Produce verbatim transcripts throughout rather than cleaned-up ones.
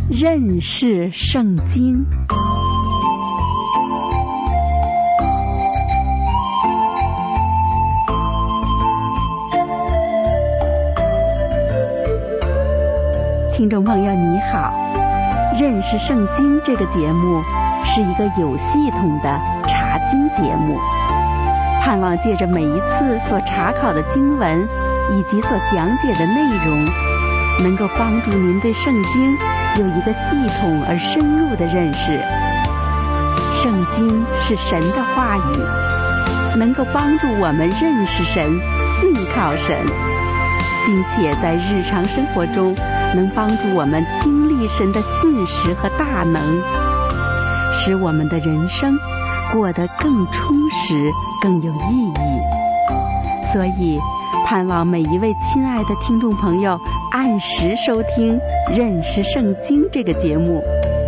认识圣经。听众朋友你好，认识圣经这个节目是一个有系统的查经节目，盼望借着每一次所查考的经文以及所讲解的内容，能够帮助您对圣经有一个系统而深入的认识。圣经是神的话语，能够帮助我们认识神、信靠神，并且在日常生活中能帮助我们经历神的信实和大能，使我们的人生过得更充实、更有意义。所以盼望每一位亲爱的听众朋友按时收听《认识圣经》这个节目。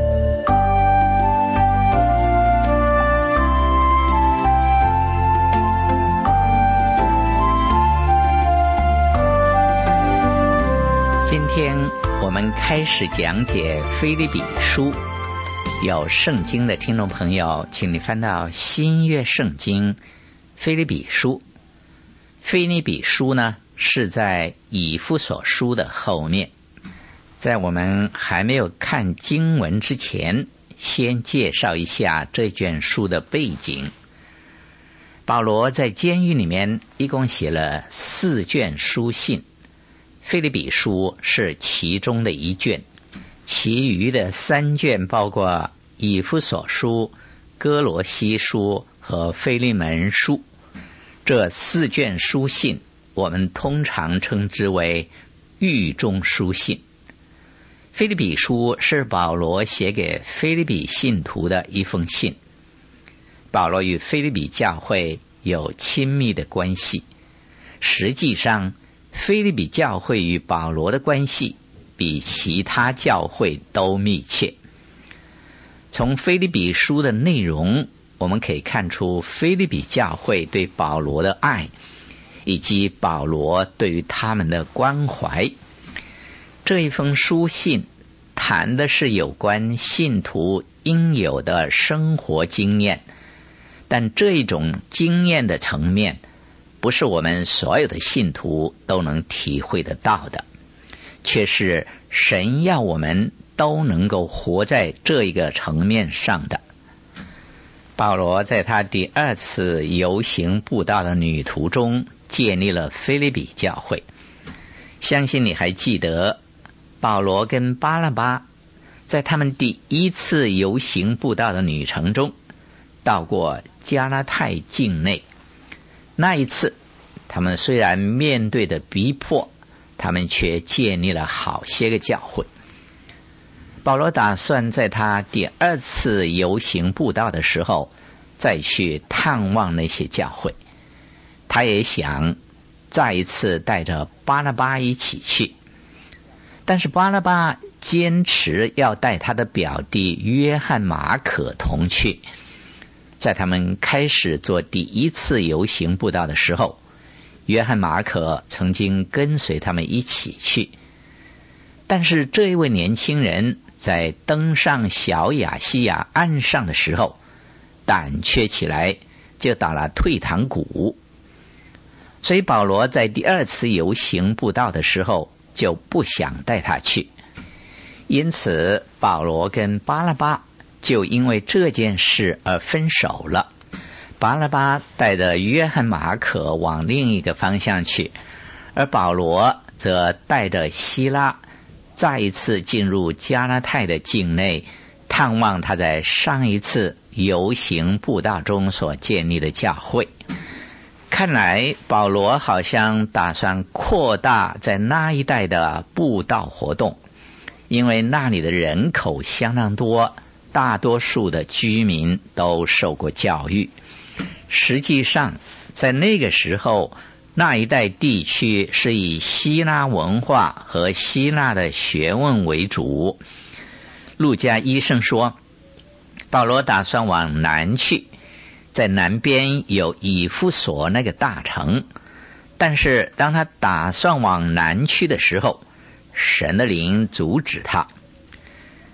今天我们开始讲解腓立比书，有圣经的听众朋友，请你翻到新约圣经腓立比书。腓立比书呢是在以弗所书的后面。在我们还没有看经文之前，先介绍一下这卷书的背景。保罗在监狱里面一共写了四卷书信，腓立比书是其中的一卷，其余的三卷包括以弗所书、哥罗西书和腓利门书。这四卷书信我们通常称之为狱中书信。腓立比书是保罗写给腓立比信徒的一封信。保罗与腓立比教会有亲密的关系，实际上腓立比教会与保罗的关系比其他教会都密切。从腓立比书的内容，我们可以看出腓立比教会对保罗的爱，以及保罗对于他们的关怀。这一封书信谈的是有关信徒应有的生活经验，但这种经验的层面不是我们所有的信徒都能体会得到的，却是神要我们都能够活在这一个层面上的。保罗在他第二次游行布道的旅途中建立了腓立比教会。相信你还记得，保罗跟巴拿巴在他们第一次游行布道的旅程中到过加拉太境内。那一次他们虽然面对的逼迫，他们却建立了好些个教会。保罗打算在他第二次游行布道的时候再去探望那些教会，他也想再一次带着巴拿巴一起去，但是巴拿巴坚持要带他的表弟约翰马可同去。在他们开始做第一次游行布道的时候，约翰马可曾经跟随他们一起去，但是这一位年轻人在登上小亚细亚岸上的时候胆怯起来，就打了退堂鼓。所以保罗在第二次游行布道的时候就不想带他去，因此保罗跟巴拿巴就因为这件事而分手了。巴拿巴带着约翰马可往另一个方向去，而保罗则带着希拉再一次进入加拉太的境内，探望他在上一次游行布道中所建立的教会。看来保罗好像打算扩大在那一带的布道活动，因为那里的人口相当多，大多数的居民都受过教育。实际上在那个时候，那一带地区是以希腊文化和希腊的学问为主。路加医生说，保罗打算往南去，在南边有以弗所那个大城，但是当他打算往南去的时候，神的灵阻止他。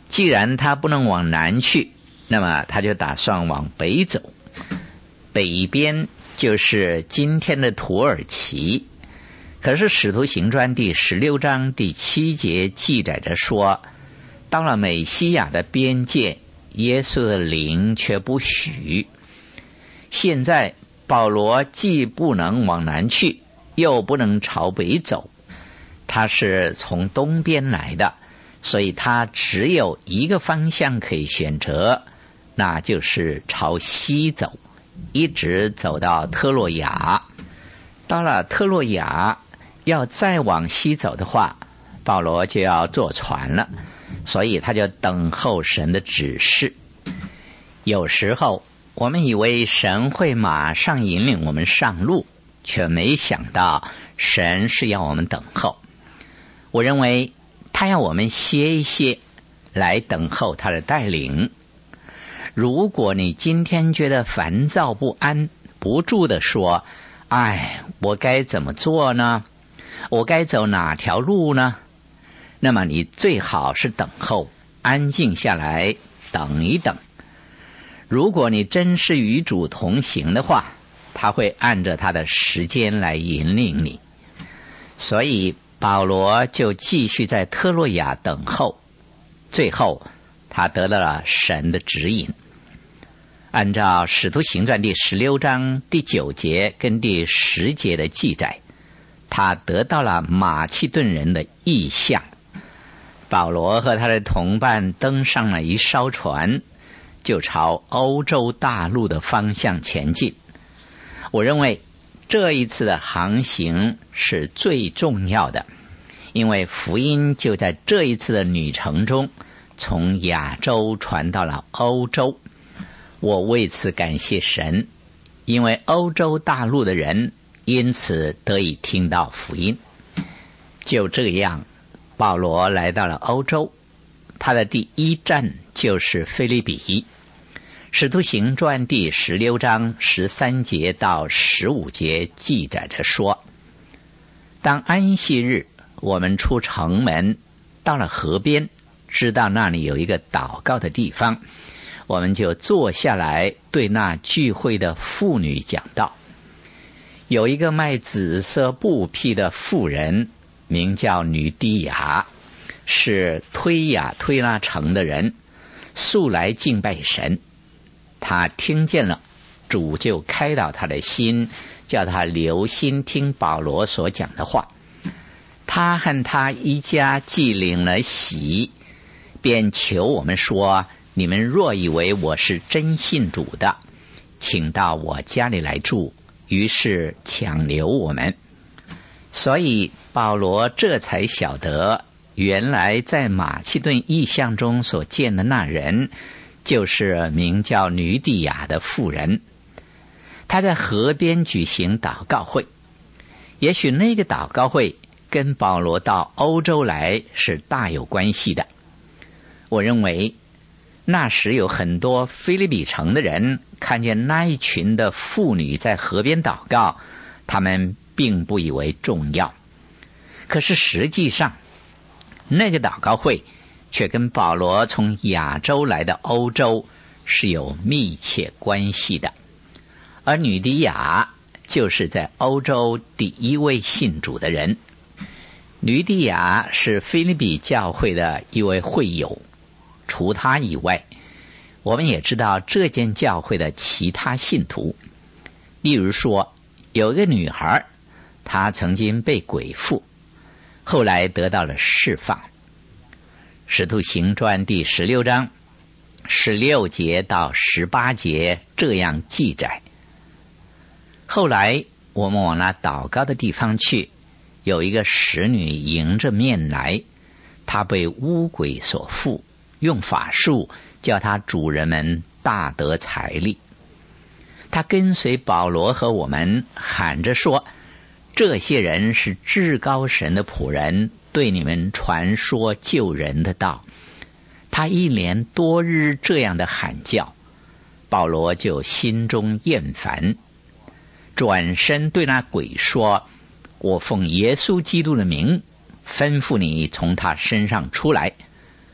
既然他不能往南去，那么他就打算往北走。北边就是今天的土耳其。可是使徒行传第十六章第七节记载着说，到了美西亚的边界，耶稣的灵却不许。现在保罗既不能往南去，又不能朝北走，他是从东边来的，所以他只有一个方向可以选择，那就是朝西走，一直走到特洛亚。到了特洛亚，要再往西走的话，保罗就要坐船了，所以他就等候神的指示。有时候我们以为神会马上引领我们上路，却没想到神是要我们等候。我认为他要我们歇一歇，来等候他的带领。如果你今天觉得烦躁不安，不住地说，哎，我该怎么做呢？我该走哪条路呢？那么你最好是等候，安静下来，等一等。如果你真是与主同行的话，他会按着他的时间来引领你。所以保罗就继续在特洛亚等候，最后他得到了神的指引。按照使徒行传第十六章第九节跟第十节的记载，他得到了马其顿人的意象。保罗和他的同伴登上了一艘船，就朝欧洲大陆的方向前进。我认为这一次的航行是最重要的，因为福音就在这一次的旅程中从亚洲传到了欧洲。我为此感谢神，因为欧洲大陆的人因此得以听到福音。就这样，保罗来到了欧洲，他的第一站就是腓立比。使徒行传第十六章十三节到十五节记载着说，当安息日，我们出城门，到了河边，知道那里有一个祷告的地方，我们就坐下来，对那聚会的妇女讲道。有一个卖紫色布匹的妇人，名叫女低亚，是推雅推拉城的人，素来敬拜神。他听见了，主就开导他的心，叫他留心听保罗所讲的话。他和他一家既领了洗，便求我们说，你们若以为我是真信主的，请到我家里来住，于是强留我们。所以保罗这才晓得，原来在马其顿异象中所见的那人，就是名叫吕底亚的妇人。他在河边举行祷告会，也许那个祷告会跟保罗到欧洲来是大有关系的。我认为那时有很多腓立比城的人看见那一群的妇女在河边祷告，他们并不以为重要。可是实际上，那个祷告会却跟保罗从亚洲来的欧洲是有密切关系的。而吕底亚就是在欧洲第一位信主的人。吕底亚是腓立比教会的一位会友，除他以外，我们也知道这间教会的其他信徒。例如说，有一个女孩，她曾经被鬼附，后来得到了释放。使徒行传第十六章十六节到十八节这样记载。后来我们往那祷告的地方去，有一个使女迎着面来，她被污鬼所附，用法术叫她主人们大得财力。她跟随保罗和我们，喊着说，这些人是至高神的仆人，对你们传说救人的道。他一连多日这样的喊叫，保罗就心中厌烦，转身对那鬼说，我奉耶稣基督的名吩咐你从他身上出来。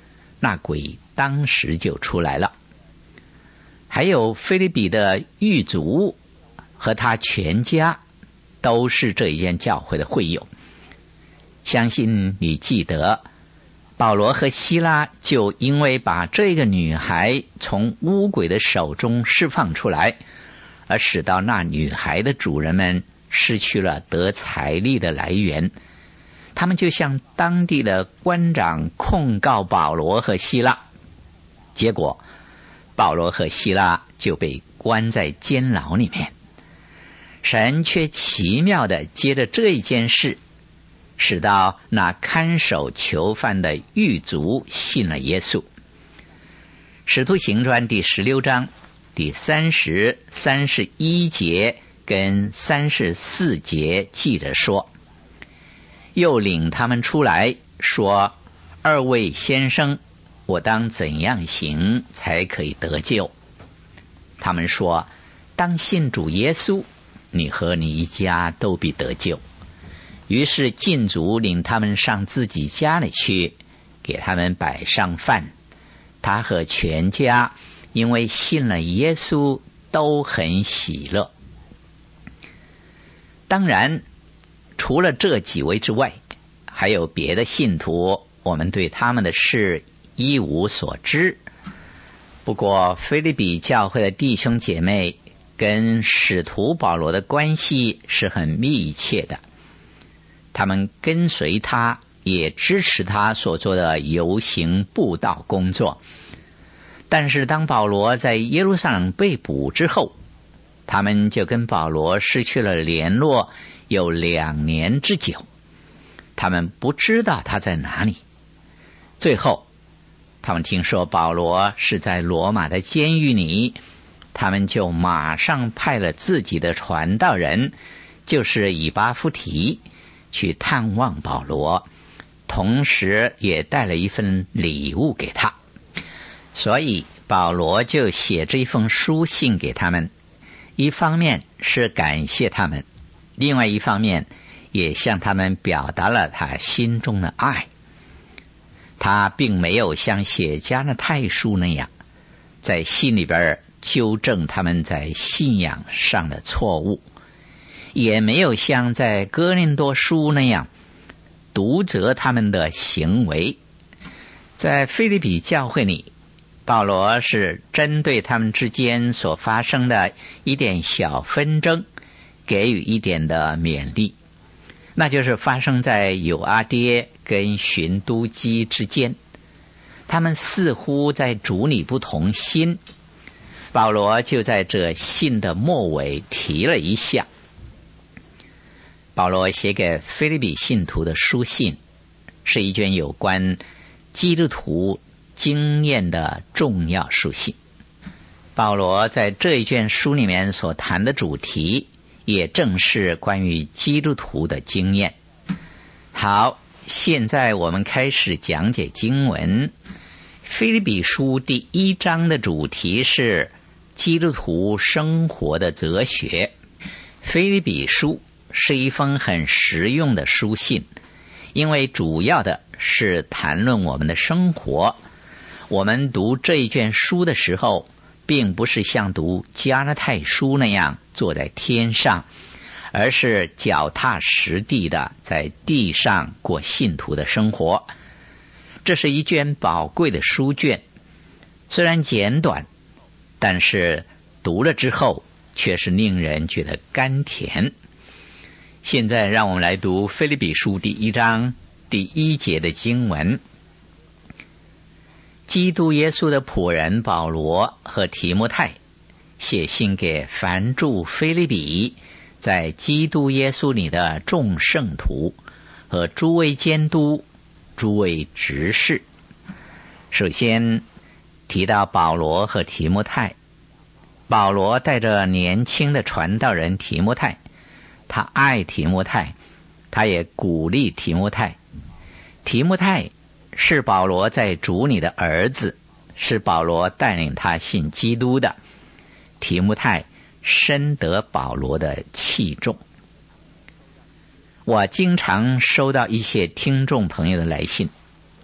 那鬼当时就出来了。还有腓立比的狱卒和他全家都是这一间教会的会友。相信你记得，保罗和希拉就因为把这个女孩从污鬼的手中释放出来，而使到那女孩的主人们失去了得财力的来源。他们就向当地的官长控告保罗和希拉，结果保罗和希拉就被关在监牢里面。神却奇妙地接着这一件事，使到那看守囚犯的狱卒信了耶稣。使徒行传第十六章第三十、三十一节跟三十四节记着说，又领他们出来说，二位先生，我当怎样行才可以得救？他们说，当信主耶稣，你和你一家都必得救。于是禁足领他们上自己家里去，给他们摆上饭。他和全家因为信了耶稣都很喜乐。当然除了这几位之外，还有别的信徒，我们对他们的事一无所知。不过腓立比教会的弟兄姐妹跟使徒保罗的关系是很密切的，他们跟随他，也支持他所做的游行布道工作。但是当保罗在耶路撒冷被捕之后，他们就跟保罗失去了联络有两年之久，他们不知道他在哪里。最后他们听说保罗是在罗马的监狱里，他们就马上派了自己的传道人，就是以巴弗提，去探望保罗，同时也带了一份礼物给他。所以保罗就写这一封书信给他们，一方面是感谢他们，另外一方面也向他们表达了他心中的爱。他并没有像写加拉太书那样在信里边纠正他们在信仰上的错误，也没有像在哥林多书那样毒责他们的行为。在腓立比教会里，保罗是针对他们之间所发生的一点小纷争给予一点的勉励，那就是发生在友阿爹跟寻都基之间，他们似乎在主里不同心。保罗就在这信的末尾提了一下。保罗写给腓立比信徒的书信是一卷有关基督徒经验的重要书信。保罗在这一卷书里面所谈的主题也正是关于基督徒的经验。好，现在我们开始讲解经文。腓立比书第一章的主题是基督徒生活的哲学。腓立比书是一封很实用的书信，因为主要的是谈论我们的生活。我们读这一卷书的时候，并不是像读加拉太书那样坐在天上，而是脚踏实地的在地上过信徒的生活。这是一卷宝贵的书卷，虽然简短，但是读了之后却是令人觉得甘甜。现在让我们来读腓立比书第一章第一节的经文。基督耶稣的仆人保罗和提摩太，写信给凡住腓立比在基督耶稣里的众圣徒和诸位监督、诸位执事。首先提到保罗和提摩太。保罗带着年轻的传道人提摩太，他爱提摩太，他也鼓励提摩太。提摩太是保罗在主里的儿子，是保罗带领他信基督的。提摩太深得保罗的器重。我经常收到一些听众朋友的来信，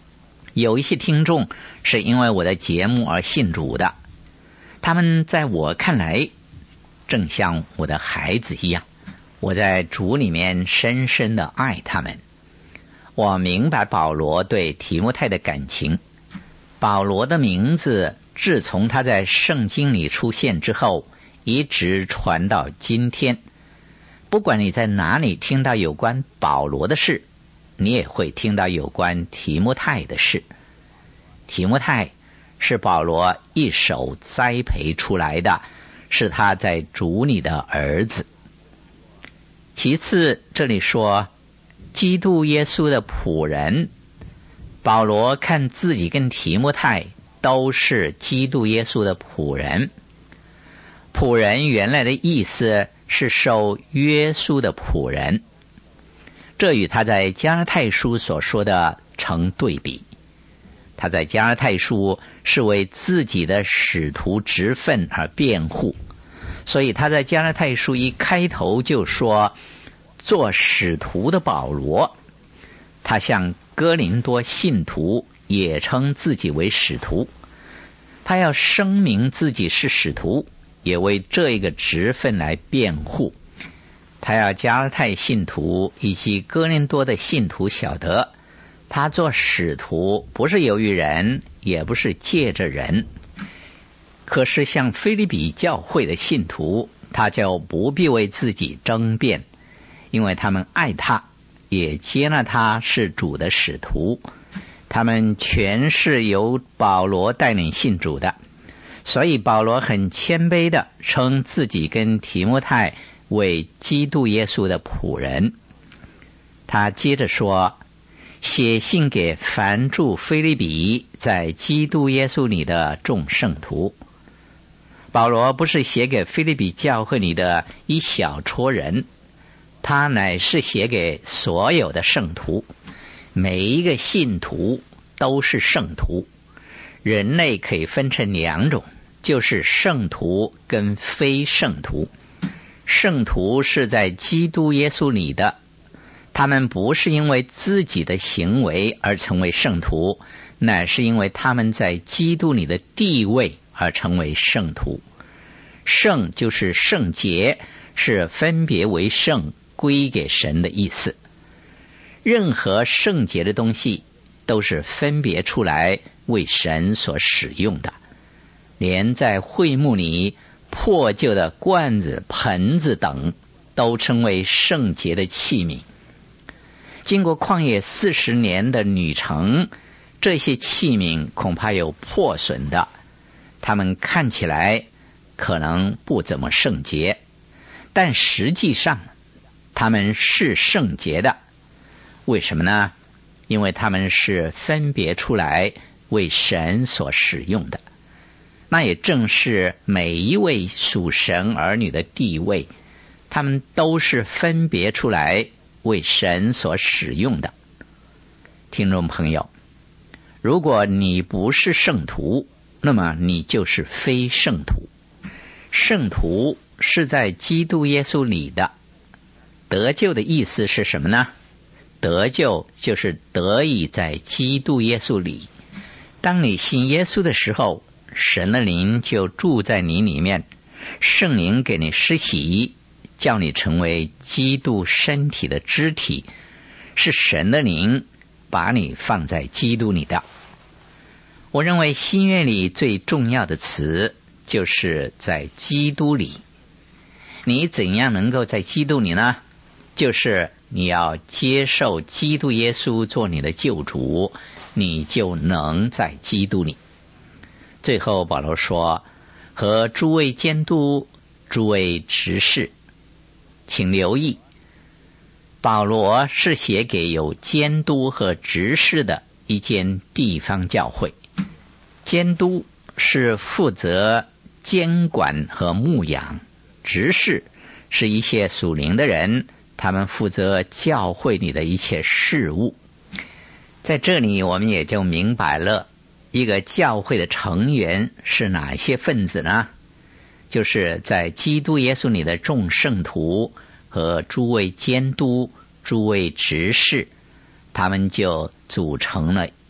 有一些听众是因为我的节目而信主的，他们在我看来正像我的孩子一样，我在主里面深深的爱他们。我明白保罗对提摩太的感情，保罗的名字自从他在圣经里出现之后，一直传到今天。不管你在哪里听到有关保罗的事，你也会听到有关提摩太的事。提摩太是保罗一手栽培出来的，是他在主里的儿子。其次，这里说基督耶稣的仆人，保罗看自己跟提摩太都是基督耶稣的仆人。仆人原来的意思是受约束的仆人，这与他在加拉太书所说的成对比。他在加拉太书是为自己的使徒职分而辩护，所以他在加拉太书一开头就说，做使徒的保罗，他向哥林多信徒也称自己为使徒，他要声明自己是使徒，也为这一个职分来辩护。他要加拉太信徒以及哥林多的信徒晓得，他做使徒不是由于人，也不是借着人。可是像腓立比教会的信徒，他就不必为自己争辩，因为他们爱他，也接纳他是主的使徒。他们全是由保罗带领信主的，所以保罗很谦卑的称自己跟提摩太为基督耶稣的仆人。他接着说，写信给凡住腓立比在基督耶稣里的众圣徒。保罗不是写给腓立比教会里的一小撮人，他乃是写给所有的圣徒。每一个信徒都是圣徒。人类可以分成两种，就是圣徒跟非圣徒。圣徒是在基督耶稣里的，他们不是因为自己的行为而成为圣徒，乃是因为他们在基督里的地位而成为圣徒。圣就是圣洁，是分别为圣，归给神的意思。任何圣洁的东西都是分别出来为神所使用的，连在会幕里破旧的罐子、盆子等都称为圣洁的器皿。经过旷野四十年的旅程，这些器皿恐怕有破损的，它们看起来可能不怎么圣洁，但实际上它们是圣洁的。为什么呢？因为它们是分别出来为神所使用的。那也正是每一位属神儿女的地位，他们都是分别出来为神所使用的。听众朋友，如果你不是圣徒，那么你就是非圣徒。圣徒是在基督耶稣里的。得救的意思是什么呢？得救就是得以在基督耶稣里。当你信耶稣的时候，神的灵就住在你里面，圣灵给你施洗，叫你成为基督身体的肢体，是神的灵把你放在基督里的。我认为新约里最重要的词就是在基督里。你怎样能够在基督里呢？就是你要接受基督耶稣做你的救主，你就能在基督里。最后保罗说，和诸位监督、诸位执事，请留意，保罗是写给有监督和执事的一间地方教会。监督是负责监管和牧养，执事是一些属灵的人，他们负责教会里的一切事务。在这里我们也就明白了，一个教会的成员是哪些分子呢？就是在基督耶稣里的众圣徒和诸位监督、诸位执事，他们就组成了一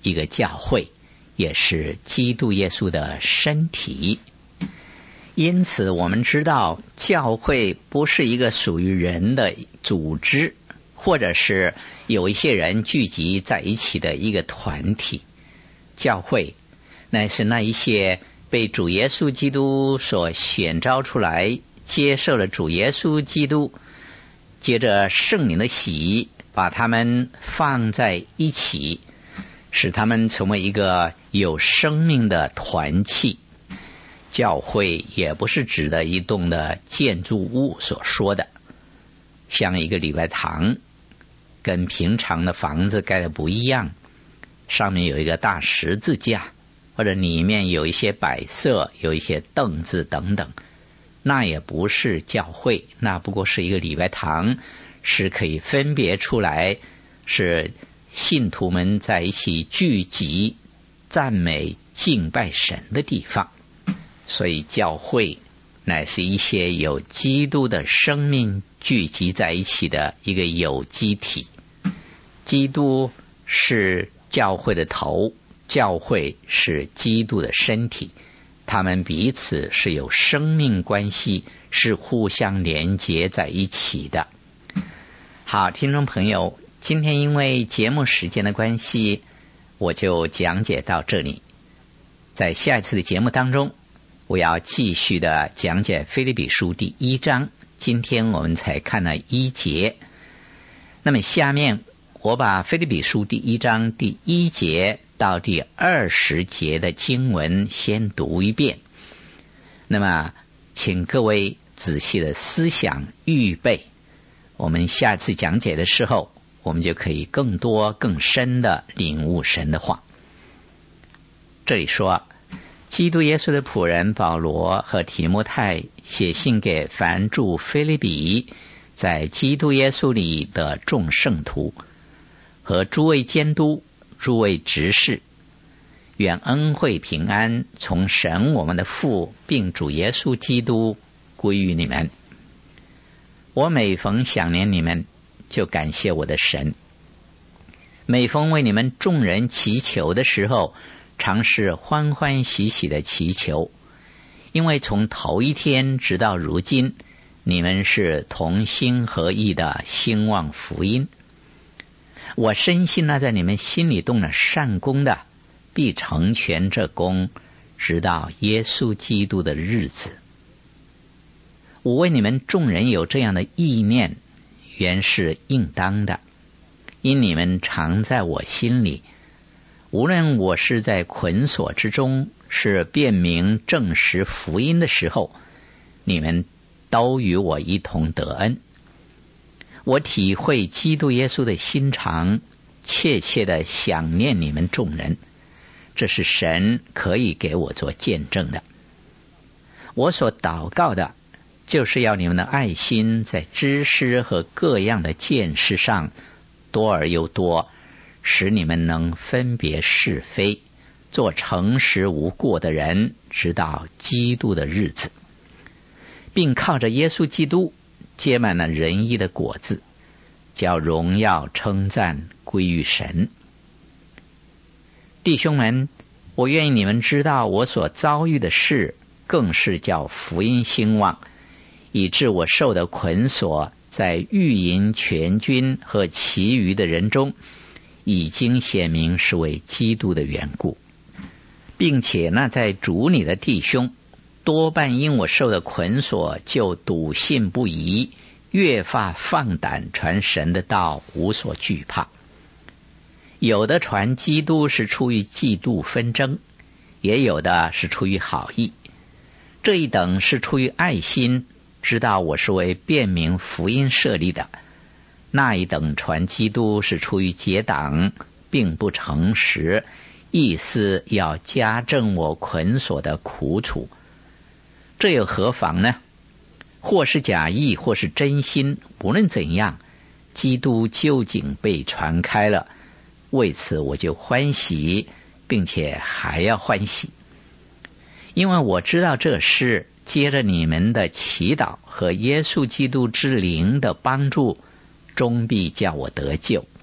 一个教会，也是基督耶稣的身体。因此我们知道，教会不是一个属于人的组织，或者是有一些人聚集在一起的一个团体。教会乃是那一些被主耶稣基督所选召出来，接受了主耶稣基督，接着圣灵的洗，把他们放在一起，使他们成为一个有生命的团契。教会也不是指的一栋的建筑物所说的，像一个礼拜堂，跟平常的房子盖的不一样，上面有一个大十字架，或者里面有一些摆设，有一些凳子等等，那也不是教会，那不过是一个礼拜堂，是可以分别出来，是信徒们在一起聚集赞美敬拜神的地方。所以教会乃是一些有基督的生命聚集在一起的一个有机体。基督是教会的头，教会是基督的身体，他们彼此是有生命关系，是互相连结在一起的。好，听众朋友，今天因为节目时间的关系，我就讲解到这里。在下一次的节目当中，我要继续的讲解腓立比书第一章，今天我们才看了一节。那么下面我把腓立比书第一章第一节到第二十节的经文先读一遍，那么请各位仔细的思想预备，我们下次讲解的时候，我们就可以更多更深的领悟神的话。这里说，基督耶稣的仆人保罗和提摩太写信给凡住腓立比，在基督耶稣里的众圣徒，和诸位监督、诸位执事，愿恩惠平安从神我们的父并主耶稣基督归于你们。我每逢想念你们，就感谢我的神，每逢为你们众人祈求的时候，常是欢欢喜喜的祈求，因为从头一天直到如今，你们是同心合意的兴旺福音。我深信那在你们心里动了善功的，必成全这功，直到耶稣基督的日子。我为你们众人有这样的意念，原是应当的，因你们常在我心里，无论我是在捆锁之中，是辨明证实福音的时候，你们都与我一同得恩。我体会基督耶稣的心肠，切切的想念你们众人，这是神可以给我做见证的。我所祷告的，就是要你们的爱心在知识和各样的见识上多而又多，使你们能分别是非，做诚实无过的人，直到基督的日子，并靠着耶稣基督结满了仁义的果子，叫荣耀称赞归于神。弟兄们，我愿意你们知道，我所遭遇的事，更是叫福音兴旺，以致我受的捆锁，在御营全军和其余的人中，已经显明是为基督的缘故，并且那在主里的弟兄，多半因我受的捆锁，就笃信不疑，越发放胆传神的道，无所惧怕。有的传基督是出于嫉妒纷争，也有的是出于好意，这一等是出于爱心，知道我是为辨明福音设立的；那一等传基督是出于结党，并不诚实，意思要加正我捆锁的苦楚。这又何妨呢？或是假意，或是真心，无论怎样，基督究竟被传开了，为此我就欢喜，并且还要欢喜，因为我知道这事接着你们的祈祷和耶稣基督之灵的帮助，终必叫我得救，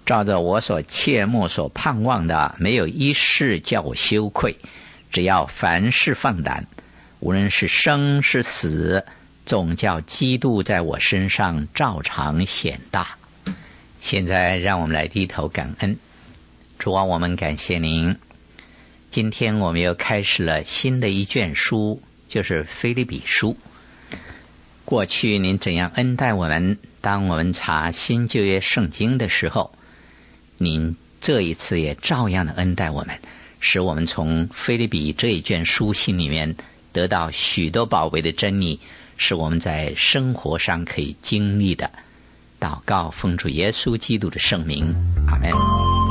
照着我所切慕所盼望的，没有一事叫我羞愧。只要凡事放胆，无论是生是死，总叫基督在我身上照常显大。现在让我们来低头感恩。主啊，我们感谢您，今天我们又开始了新的一卷书，就是腓立比书。过去您怎样恩待我们，当我们查新旧约圣经的时候，您这一次也照样的恩待我们，使我们从腓立比这一卷书信里面得到许多宝贵的真理，是我们在生活上可以经历的。祷告奉主耶稣基督的圣名，阿们。